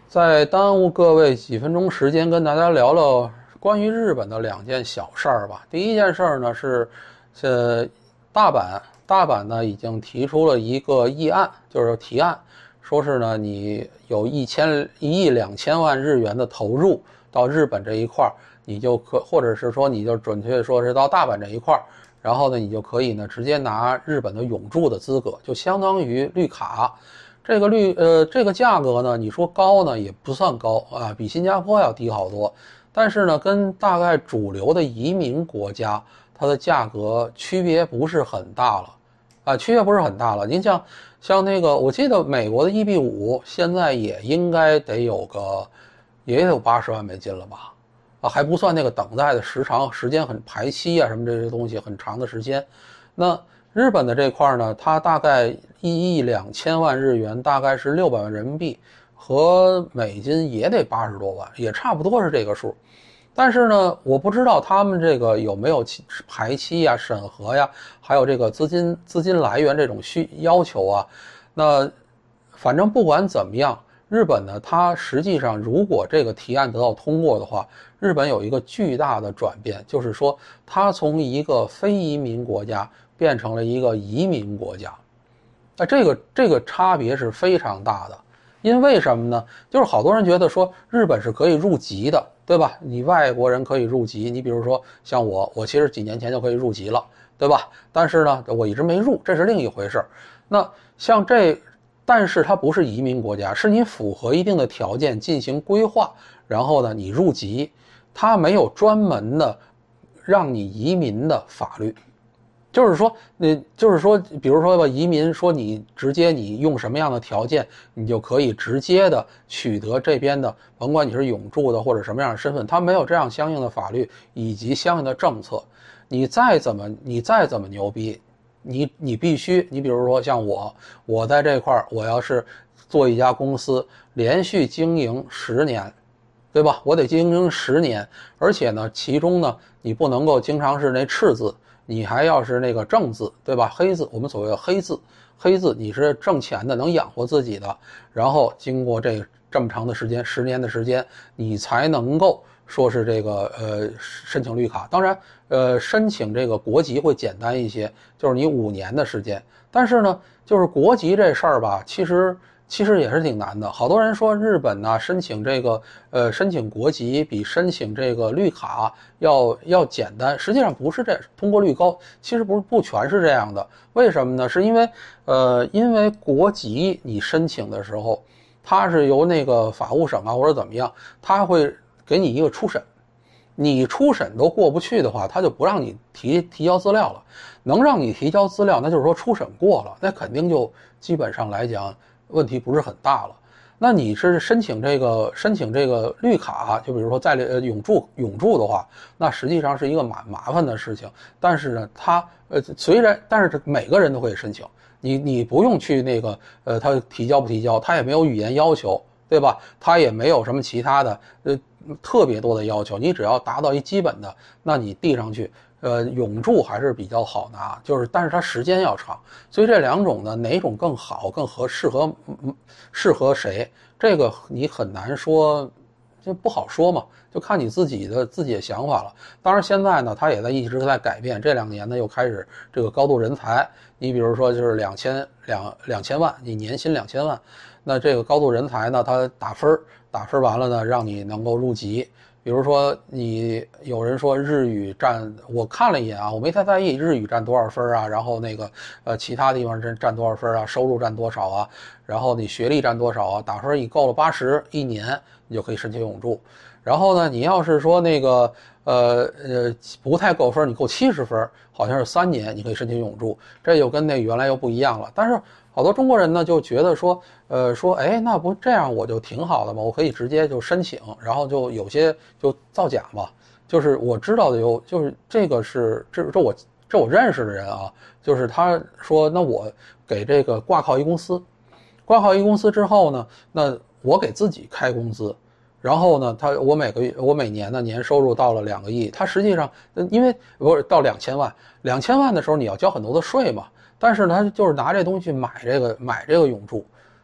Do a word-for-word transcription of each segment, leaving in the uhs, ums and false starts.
再耽误各位几分钟时间，跟大家聊聊关于日本的两件小事儿吧。第一件事儿呢是，呃，大阪大阪呢已经提出了一个议案，就是提案，说是呢你有一千一亿两千万日元的投入到日本这一块儿，你就可或者是说你就准确说是到大阪这一块儿，然后呢你就可以呢直接拿日本的永住的资格，就相当于绿卡。这个绿呃这个价格呢，你说高呢也不算高啊，比新加坡要低好多，但是呢，跟大概主流的移民国家，它的价格区别不是很大了，啊，区别不是很大了。您像像那个，我记得美国的 E B 五现在也应该得有个，也有八十万美金了吧？啊，还不算那个等待的时长，时间很排期啊什么这些东西很长的时间，那。日本的这块呢，它大概一亿两千万日元，大概是六百万人民币，和美金也得八十多万，也差不多是这个数。但是呢，我不知道他们这个有没有排期呀、审核呀，还有这个资金资金来源这种需要求啊。那反正不管怎么样，日本呢，它实际上如果这个提案得到通过的话，日本有一个巨大的转变，就是说它从一个非移民国家变成了一个移民国家，那这个这个差别是非常大的。因为什么呢？就是好多人觉得说日本是可以入籍的，对吧？你外国人可以入籍，你比如说像我，我其实几年前就可以入籍了，对吧？但是呢，我一直没入，这是另一回事。那像这，但是它不是移民国家，是你符合一定的条件进行规划，然后呢，你入籍，它没有专门的让你移民的法律。就是说，你就是说，比如说吧，移民说你直接你用什么样的条件，你就可以直接的取得这边的，甭管你是永住的或者什么样的身份，它没有这样相应的法律以及相应的政策。你再怎么你再怎么牛逼，你你必须，你比如说像我，我在这块儿，我要是做一家公司，连续经营十年。对吧？我得经营十年，而且呢，其中呢，你不能够经常是那赤字，你还要是那个正字，对吧？黑字，我们所谓的黑字，黑字你是挣钱的，能养活自己的，然后经过这这么长的时间，十年的时间，你才能够说是这个呃申请绿卡。当然，呃，申请这个国籍会简单一些，就是你五年的时间。但是呢，就是国籍这事儿吧，其实。其实也是挺难的，好多人说日本呢申请这个呃申请国籍比申请这个绿卡要要简单，实际上不是这通过率高，其实不是不全是这样的。为什么呢？是因为呃因为国籍你申请的时候，它是由那个法务省啊或者怎么样，他会给你一个初审，你初审都过不去的话，他就不让你提提交资料了。能让你提交资料，那就是说初审过了，那肯定就基本上来讲。问题不是很大了，那你是申请这个申请这个绿卡，就比如说在呃永住永住的话，那实际上是一个蛮麻烦的事情。但是呢，它呃虽然但是每个人都可以申请，你你不用去那个呃他提交不提交，他也没有语言要求，对吧？他也没有什么其他的呃特别多的要求，你只要达到一基本的，那你递上去。呃，永住还是比较好拿，就是但是它时间要长，所以这两种呢，哪种更好、更合适合适合谁，这个你很难说，就不好说嘛，就看你自己的自己的想法了。当然现在呢，它也在一直在改变，这两年呢又开始这个高度人才，你比如说就是两千两两千万，你年薪两千万，那这个高度人才呢，它打分打分完了呢，让你能够入籍。比如说，你有人说日语占，我看了一眼啊，我没太在意日语占多少分啊，然后那个呃其他地方占占多少分啊，收入占多少啊，然后你学历占多少啊，打分你够了八十，一年你就可以申请永住。然后呢，你要是说那个呃呃不太够分，你够七十分，好像是三年你可以申请永住，这就跟那原来又不一样了。但是好多中国人呢就觉得说，呃，说，哎，那不这样我就挺好的吗？我可以直接就申请，然后就有些就造假嘛。就是我知道的有，就是这个是这这我这我认识的人啊，就是他说，那我给这个挂靠一公司，挂靠一公司之后呢，那我给自己开工资。然后呢，他我每个月我每年的年收入到了两个亿，他实际上因为不是到两千万，两千万的时候你要交很多的税嘛。但是呢，他就是拿这东西买这个买这个永住，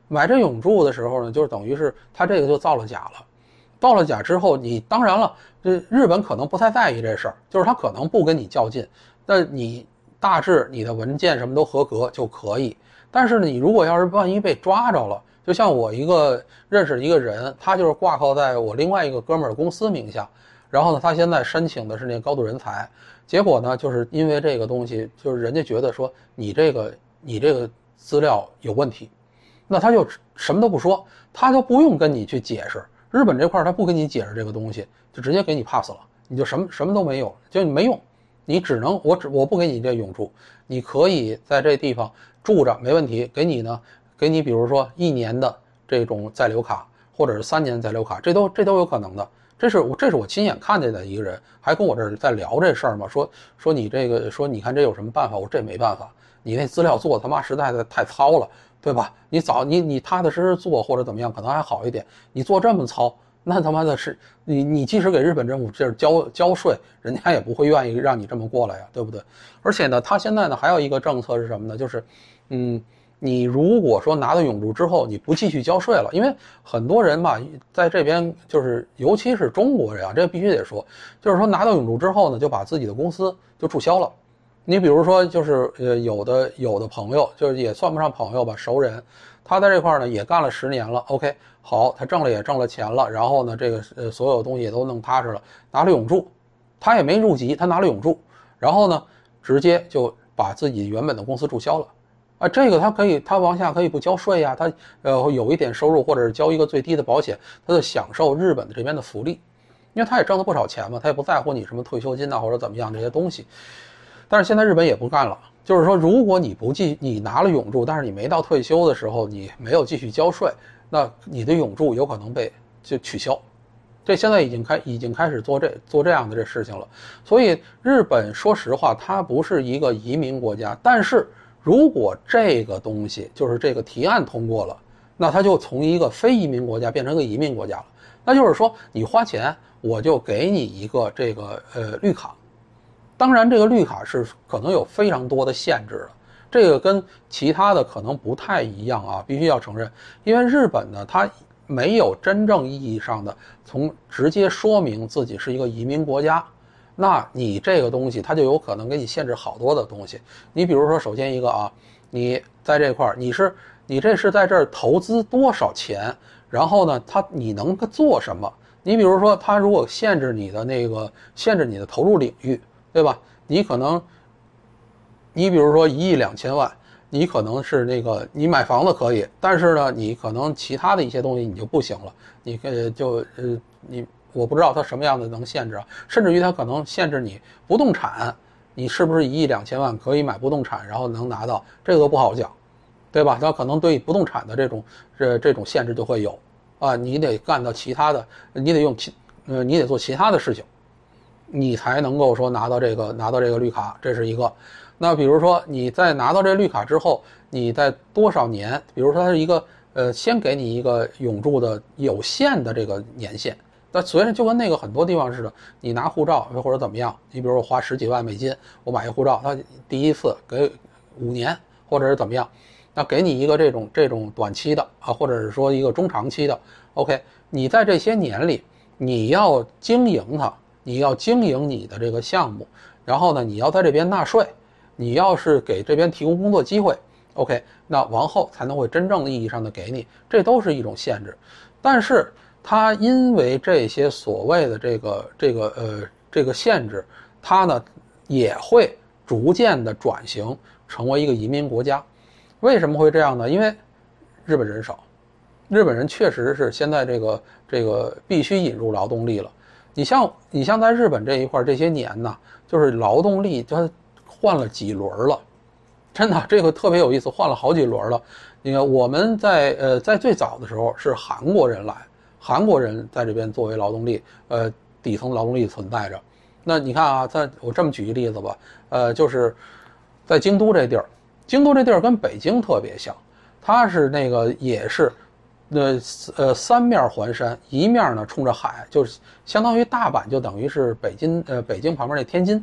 买这永住的时候呢，就是等于是他这个就造了假了。造了假之后，你当然了，这日本可能不太在意这事儿，就是他可能不跟你较劲，那你大致你的文件什么都合格就可以。但是你如果要是万一被抓着了，就像我一个认识一个人，他就是挂靠在我另外一个哥们儿公司名下，然后呢，他现在申请的是那个高度人才，结果呢，就是因为这个东西，就是人家觉得说你这个你这个资料有问题，那他就什么都不说，他就不用跟你去解释。日本这块他不跟你解释这个东西，就直接给你 pass 了，你就什么什么都没有，就你没用，你只能我只我不给你这永住，你可以在这地方住着没问题，给你呢，给你比如说一年的这种在留卡，或者是三年在留卡，这都这都有可能的。这是我这是我亲眼看见的一个人，还跟我这儿在聊这事儿嘛，说说你这个说你看这有什么办法？我说这没办法，你那资料做他妈实在的太糙了。对吧？你早你你踏踏实实做或者怎么样，可能还好一点。你做这么糙，那他妈的是你你即使给日本政府这交交税，人家也不会愿意让你这么过来呀，对不对？而且呢，他现在呢还有一个政策是什么呢？就是，嗯，你如果说拿到永住之后，你不继续交税了，因为很多人吧，在这边就是尤其是中国人啊，这必须得说，就是说拿到永住之后呢，就把自己的公司就注销了。你比如说，就是呃，有的有的朋友，就是也算不上朋友吧，熟人，他在这块呢也干了十年了 ，OK， 好，他挣了也挣了钱了，然后呢，这个呃所有东西也都弄踏实了，拿了永住，他也没入籍，他拿了永住，然后呢，直接就把自己原本的公司注销了，啊，这个他可以，他往下可以不交税呀，他呃有一点收入，或者是交一个最低的保险，他就享受日本的这边的福利，因为他也挣了不少钱嘛，他也不在乎你什么退休金啊或者怎么样这些东西。但是现在日本也不干了，就是说，如果你不继你拿了永住，但是你没到退休的时候，你没有继续交税，那你的永住有可能被就取消。这现在已经开已经开始做这做这样的这事情了。所以日本说实话，它不是一个移民国家，但是如果这个东西就是这个提案通过了，那它就从一个非移民国家变成一个移民国家了。那就是说，你花钱，我就给你一个这个呃绿卡。当然，这个绿卡是可能有非常多的限制的，这个跟其他的可能不太一样啊，必须要承认。因为日本呢，它没有真正意义上的从直接说明自己是一个移民国家，那你这个东西它就有可能给你限制好多的东西。你比如说，首先一个啊，你在这块儿，你是你这是在这儿投资多少钱，然后呢，它你能做什么？你比如说，它如果限制你的那个限制你的投入领域。对吧？你可能，你比如说一亿两千万，你可能是那个你买房子可以，但是呢，你可能其他的一些东西你就不行了。你呃就呃你我不知道它什么样的能限制啊，甚至于它可能限制你不动产，你是不是一亿两千万可以买不动产，然后能拿到这个都不好讲，对吧？它可能对不动产的这种这这种限制就会有啊，你得干到其他的，你得用其呃你得做其他的事情。你才能够说拿到这个拿到这个绿卡，这是一个。那比如说你在拿到这绿卡之后，你在多少年？比如说它是一个呃，先给你一个永住的有限的这个年限。那虽然就跟那个很多地方似的，你拿护照或者怎么样，你比如说我花十几万美金，我买一护照，它第一次给五年或者是怎么样，那给你一个这种这种短期的啊，或者是说一个中长期的。OK， 你在这些年里，你要经营它。你要经营你的这个项目，然后呢，你要在这边纳税，你要是给这边提供工作机会 ，OK， 那往后才能会真正意义上的给你，这都是一种限制。但是它因为这些所谓的这个这个呃这个限制，它呢也会逐渐的转型成为一个移民国家。为什么会这样呢？因为日本人少，日本人确实是现在这个这个必须引入劳动力了。你像你像在日本这一块这些年呢，就是劳动力它换了几轮了，真的这个特别有意思，换了好几轮了。你看我们在呃在最早的时候是韩国人来，韩国人在这边作为劳动力，呃底层劳动力存在着。那你看啊，在我这么举一例子吧，呃就是在京都这地儿，京都这地儿跟北京特别像，它是那个也是。呃呃，三面环山，一面呢冲着海，就是相当于大阪，就等于是北京呃北京旁边那天津，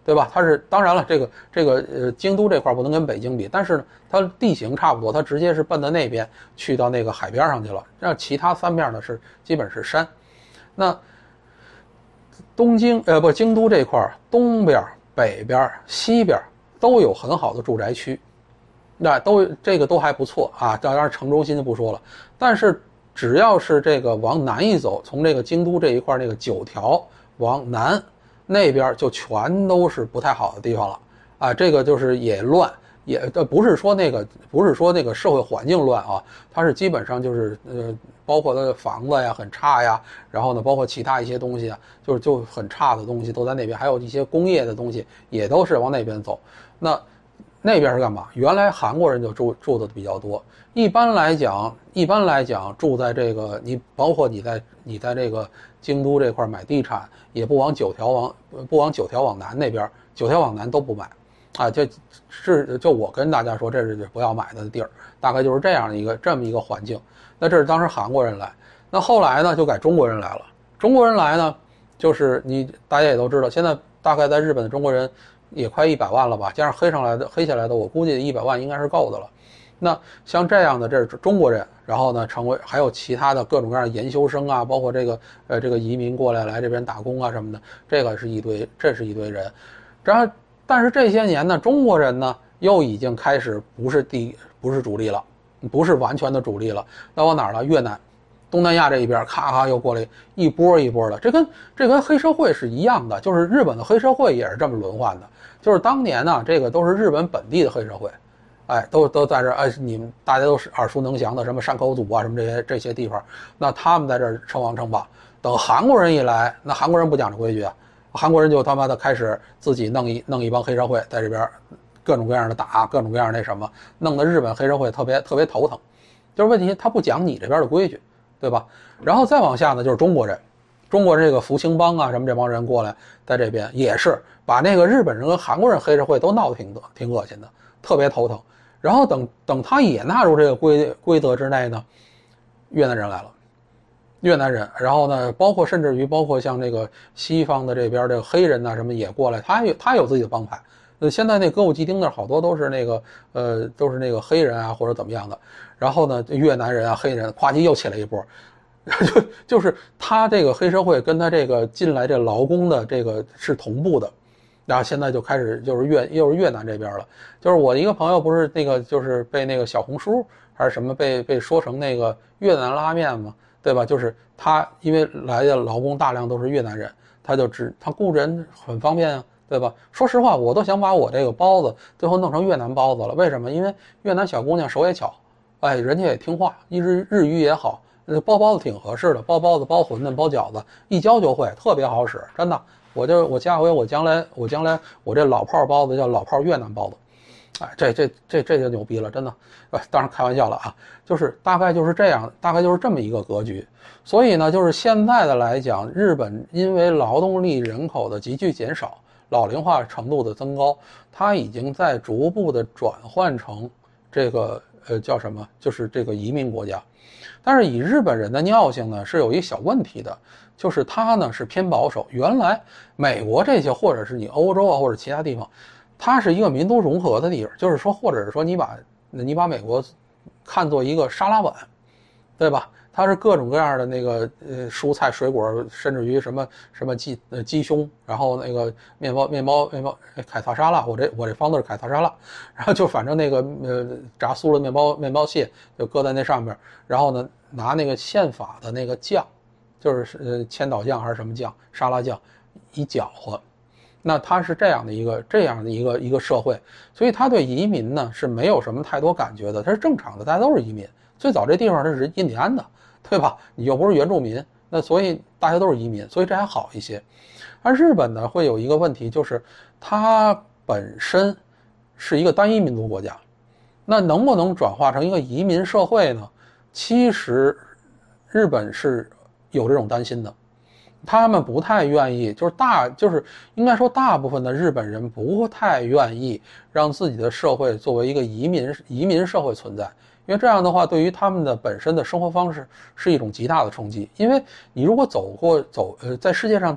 对吧？它是当然了，这个这个呃京都这块不能跟北京比，但是呢，它地形差不多，它直接是奔到那边去到那个海边上去了。让其他三面呢是基本是山。那东京呃不京都这块东边、北边、西边都有很好的住宅区，那都这个都还不错啊。当然城中心就不说了，但是只要是这个往南一走，从这个京都这一块那个九条往南。那边就全都是不太好的地方了啊，这个就是也乱，也不是说那个不是说那个社会环境乱啊，它是基本上就是呃，包括它的房子呀很差呀，然后呢，包括其他一些东西啊，就是就很差的东西都在那边，还有一些工业的东西也都是往那边走。那那边是干嘛？原来韩国人就住住的比较多。一般来讲，一般来讲住在这个你包括你在你在这个京都这块买地产，也不往九条往不往九条往南那边，九条往南都不买，啊，这是就我跟大家说，这是不要买的地儿，大概就是这样一个这么一个环境。那这是当时韩国人来，那后来呢就改中国人来了。中国人来呢，就是你大家也都知道，现在大概在日本的中国人。也快一百万了吧，加上黑上来的黑下来的，我估计一百万应该是够的了。那像这样的，这是中国人，然后呢，成为还有其他的各种各样的研修生啊，包括这个呃这个移民过来来这边打工啊什么的，这个是一堆，这是一堆人。然后，但是这些年呢，中国人呢又已经开始不是第不是主力了，不是完全的主力了。那往哪儿了？越南。东南亚这一边咔咔又过来一波一波的，这跟这跟黑社会是一样的，就是日本的黑社会也是这么轮换的。就是当年呢，这个都是日本本地的黑社会，哎，都都在这儿，哎，你们大家都是耳熟能详的，什么山口组啊，什么这些这些地方，那他们在这儿称王称霸。等韩国人一来，那韩国人不讲究规矩啊，韩国人就他妈的开始自己弄一弄一帮黑社会在这边，各种各样的打，各种各样的那什么，弄得日本黑社会特别特别头疼。就是问题他不讲你这边的规矩。对吧？然后再往下呢，就是中国人，中国这个福清帮啊什么这帮人过来，在这边也是把那个日本人跟韩国人黑社会都闹得挺挺恶心的，特别头疼。然后等等他也纳入这个规规则之内呢，越南人来了，越南人，然后呢，包括甚至于包括像这个西方的这边这个黑人呐什么也过来，他有他有自己的帮派。呃，现在那歌舞伎町那好多都是那个呃都是那个黑人啊或者怎么样的，然后呢越南人啊黑人夸叽又起来一波，就就是他这个黑社会跟他这个进来这劳工的这个是同步的，然后现在就开始就是越又是越南这边了。就是我一个朋友不是那个就是被那个小红书还是什么被被说成那个越南拉面嘛，对吧？就是他因为来的劳工大量都是越南人，他就只他雇人很方便啊。对吧？说实话，我都想把我这个包子最后弄成越南包子了。为什么？因为越南小姑娘手也巧，哎，人家也听话，一日日语也好，包包子挺合适的，包包子、包馄饨、包饺子，一教就会，特别好使，真的。我就我下回我将来我将来我这老炮包子叫老炮越南包子，哎，这这这这就牛逼了，真的。呃，当然开玩笑了啊，就是大概就是这样，大概就是这么一个格局。所以呢，就是现在的来讲，日本因为劳动力人口的急剧减少。老龄化程度的增高，它已经在逐步的转换成这个呃叫什么，就是这个移民国家。但是以日本人的尿性呢，是有一小问题的，就是它呢是偏保守。原来美国这些或者是你欧洲啊或者其他地方，它是一个民族融合的地方，就是说或者是说你把你把美国看作一个沙拉碗，对吧？它是各种各样的那个呃蔬菜水果，甚至于什么什么鸡呃鸡胸，然后那个面包面包面包凯撒沙拉，我这我这方子是凯撒沙拉，然后就反正那个呃炸酥了面包面包屑就搁在那上边，然后呢拿那个宪法的那个酱，就是呃千岛酱还是什么酱沙拉酱一搅和，那它是这样的一个这样的一个一个社会，所以他对移民呢是没有什么太多感觉的，它是正常的，大家都是移民。最早这地方它是印第安的。对吧？你又不是原住民，那所以大家都是移民，所以这还好一些。而日本呢，会有一个问题，就是它本身是一个单一民族国家，那能不能转化成一个移民社会呢？其实日本是有这种担心的，他们不太愿意，就是大就是应该说大部分的日本人不太愿意让自己的社会作为一个移民移民社会存在。因为这样的话，对于他们的本身的生活方式是一种极大的冲击。因为你如果走过走呃，在世界上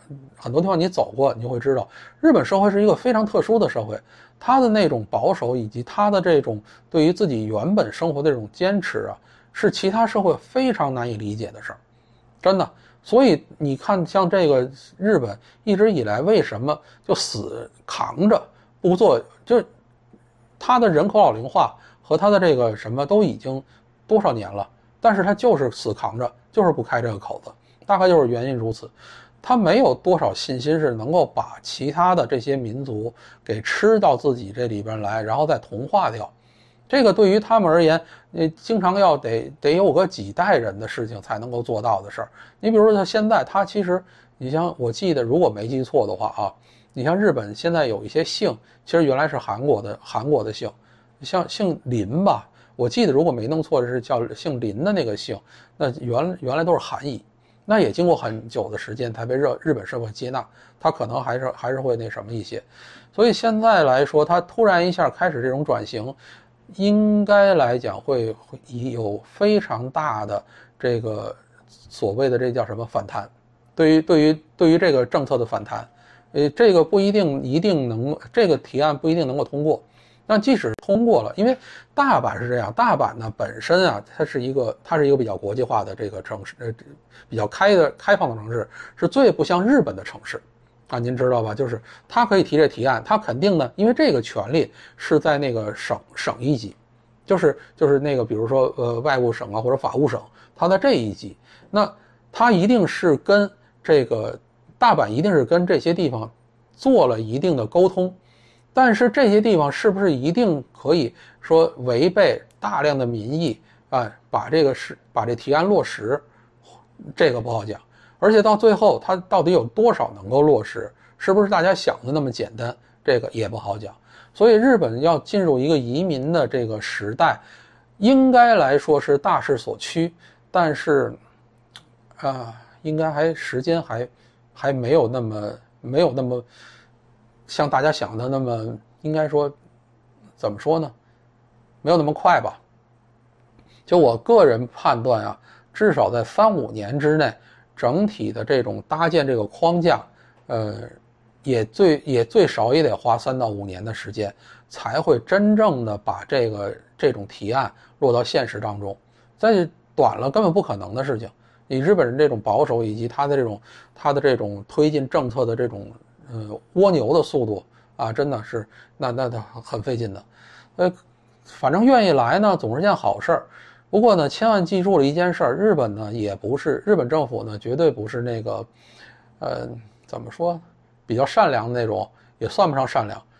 很多地方你走过，你就会知道，日本社会是一个非常特殊的社会，它的那种保守以及它的这种对于自己原本生活的这种坚持啊，是其他社会非常难以理解的事儿，真的。所以你看，像这个日本一直以来为什么就死扛着不做，就它的人口老龄化和它的这个什么都已经多少年了，但是它就是死扛着，就是不开这个口子，大概就是原因如此。他没有多少信心是能够把其他的这些民族给吃到自己这里边来，然后再同化掉。这个对于他们而言，你经常要得得有个几代人的事情才能够做到的事儿。你比如说他现在，他其实，你像我记得，如果没记错的话啊，你像日本现在有一些姓，其实原来是韩国的韩国的姓，像姓林吧，我记得如果没弄错的是叫姓林的那个姓，那原原来都是韩裔。那也经过很久的时间才被日日本社会接纳，他可能还是还是会那什么一些，所以现在来说，他突然一下开始这种转型，应该来讲会有非常大的这个所谓的这叫什么反弹，对于对于对于这个政策的反弹，呃，这个不一定一定能这个提案不一定能够通过。那即使通过了，因为大阪是这样，大阪呢本身啊，它是一个它是一个比较国际化的这个城市，呃，比较开的开放的城市，是最不像日本的城市，啊，您知道吧？就是他可以提这提案，他肯定呢，因为这个权利是在那个省省一级，就是就是那个比如说呃外务省啊或者法务省，他在这一级，那他一定是跟这个大阪一定是跟这些地方做了一定的沟通。但是这些地方是不是一定可以说违背大量的民意啊？把这个是把这提案落实，这个不好讲。而且到最后，它到底有多少能够落实？是不是大家想的那么简单？这个也不好讲。所以日本要进入一个移民的这个时代，应该来说是大势所趋，但是啊，应该还时间还还没有那么没有那么。像大家想的那么，应该说怎么说呢，没有那么快吧。就我个人判断啊，至少在三五年之内，整体的这种搭建这个框架，呃，也最也最少也得花三到五年的时间，才会真正的把这个这种提案落到现实当中。在短了根本不可能的事情。以日本人这种保守以及他的这种他的这种推进政策的这种。呃，蜗牛的速度啊，真的是那那那很费劲的。呃，反正愿意来呢，总是件好事儿。不过呢，千万记住了一件事儿，日本呢也不是日本政府呢，绝对不是那个，呃，怎么说，比较善良的那种，也算不上善良。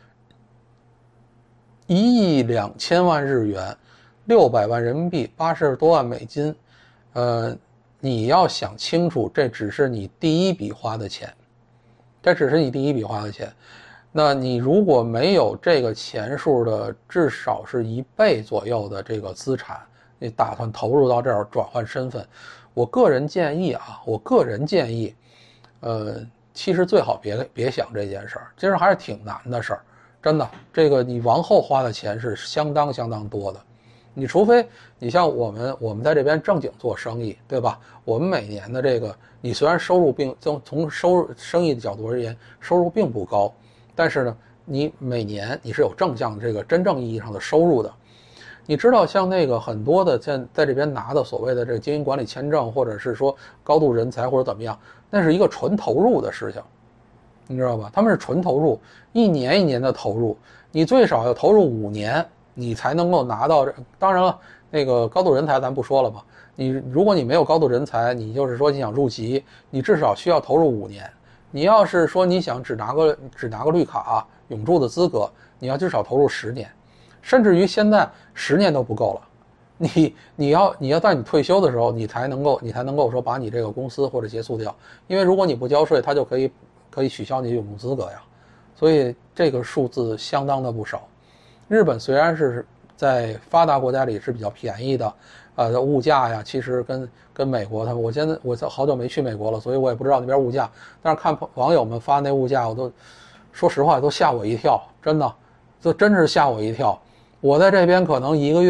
一亿两千万日元，六百万人民币，八十多万美金。呃，你要想清楚，这只是你第一笔花的钱。这只是你第一笔花的钱，那你如果没有这个钱数的至少是一倍左右的这个资产，你打算投入到这儿转换身份，我个人建议啊，我个人建议，呃，其实最好别别想这件事儿，其实还是挺难的事儿，真的，这个你往后花的钱是相当相当多的。你除非你像我们，我们在这边正经做生意，对吧？我们每年的这个，你虽然收入并从从收入生意的角度而言，收入并不高，但是呢，你每年你是有正向这个真正意义上的收入的。你知道，像那个很多的在在这边拿的所谓的这个经营管理签证，或者是说高度人才或者怎么样，那是一个纯投入的事情，你知道吧？他们是纯投入，一年一年的投入，你最少要投入五年。你才能够拿到，当然了，那个高度人才咱不说了吧。你如果你没有高度人才，你就是说你想入籍，你至少需要投入五年。你要是说你想只拿个只拿个绿卡永驻的资格，你要至少投入十年，甚至于现在十年都不够了。你你要你要在你退休的时候，你才能够你才能够说把你这个公司或者结束掉，因为如果你不交税，它就可以可以取消你永驻资格呀。所以这个数字相当的不少。日本虽然是在发达国家里是比较便宜的，呃，物价呀，其实跟跟美国他们，我现在我好久没去美国了，所以我也不知道那边物价。但是看网友们发那物价，我都说实话都吓我一跳，真的，这真是吓我一跳。我在这边可能一个月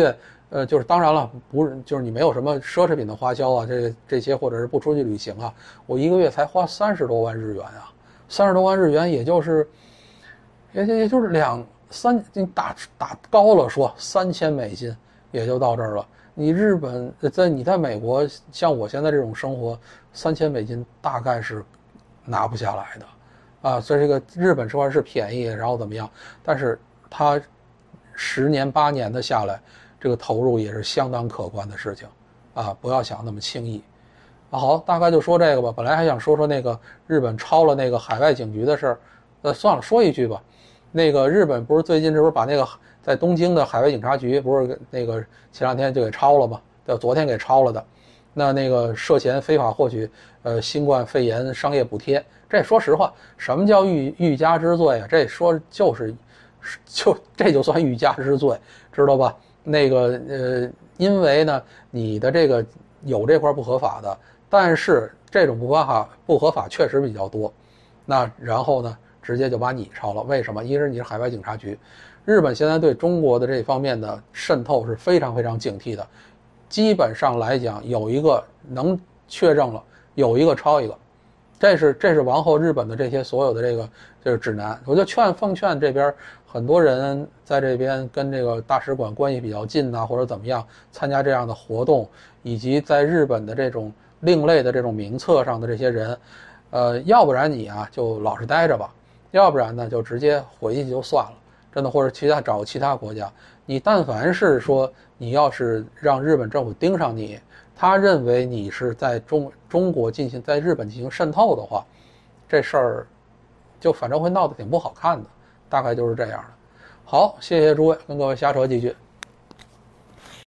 呃，就是当然了，不是就是你没有什么奢侈品的花销啊，这这些或者是不出去旅行啊，我一个月才花三十多万日元啊，三十多万日元也就是也也也就是两三，你打打高了说三千美金也就到这儿了。你日本在你在美国，像我现在这种生活，三千美金大概是拿不下来的，啊，所以这个日本说是便宜，然后怎么样？但是它十年八年的下来，这个投入也是相当可观的事情，啊，不要想那么轻易。啊，好，大概就说这个吧。本来还想说说那个日本抄了那个海外警局的事儿，呃，算了，说一句吧。那个日本不是最近这不是把那个在东京的海外警察局不是那个前两天就给抄了吗？对，昨天给抄了的。那那个涉嫌非法获取呃新冠肺炎商业补贴，这说实话，什么叫欲欲加之罪啊？这说就是就这就算欲加之罪，知道吧？那个呃，因为呢，你的这个有这块不合法的，但是这种不合法不合法确实比较多，那然后呢？直接就把你抄了，为什么？一是你是海外警察局，日本现在对中国的这方面的渗透是非常非常警惕的，基本上来讲有一个能确认了，有一个抄一个，这是这是往后日本的这些所有的这个就是指南。我就劝奉劝这边很多人在这边跟这个大使馆关系比较近呐、啊，或者怎么样参加这样的活动，以及在日本的这种另类的这种名册上的这些人，呃，要不然你啊就老实待着吧。要不然呢，就直接回去就算了，真的，或者其他找其他国家。你但凡是说你要是让日本政府盯上你，他认为你是在中中国进行在日本进行渗透的话，这事儿就反正会闹得挺不好看的，大概就是这样的。好，谢谢诸位，跟各位瞎扯几句。